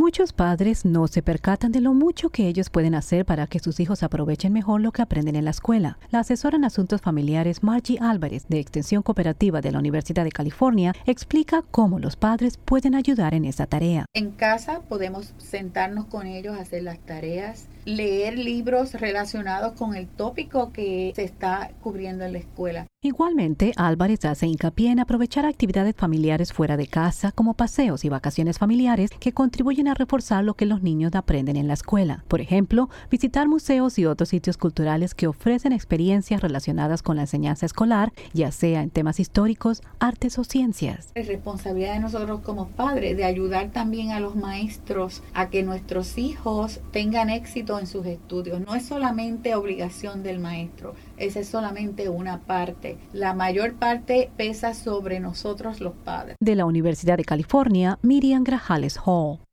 Muchos padres no se percatan de lo mucho que ellos pueden hacer para que sus hijos aprovechen mejor lo que aprenden en la escuela. La asesora en asuntos familiares Margie Álvarez, de Extensión Cooperativa de la Universidad de California, explica cómo los padres pueden ayudar en esa tarea. En casa podemos sentarnos con ellos a hacer las tareas, leer libros relacionados con el tópico que se está cubriendo en la escuela. Igualmente, Álvarez hace hincapié en aprovechar actividades familiares fuera de casa, como paseos y vacaciones familiares, que contribuyen a reforzar lo que los niños aprenden en la escuela. Por ejemplo, visitar museos y otros sitios culturales que ofrecen experiencias relacionadas con la enseñanza escolar, ya sea en temas históricos, artes o ciencias. Es responsabilidad de nosotros como padres de ayudar también a los maestros a que nuestros hijos tengan éxito en sus estudios. No es solamente obligación del maestro, esa es solamente una parte. La mayor parte pesa sobre nosotros los padres. De la Universidad de California, Miriam Grajales Hall.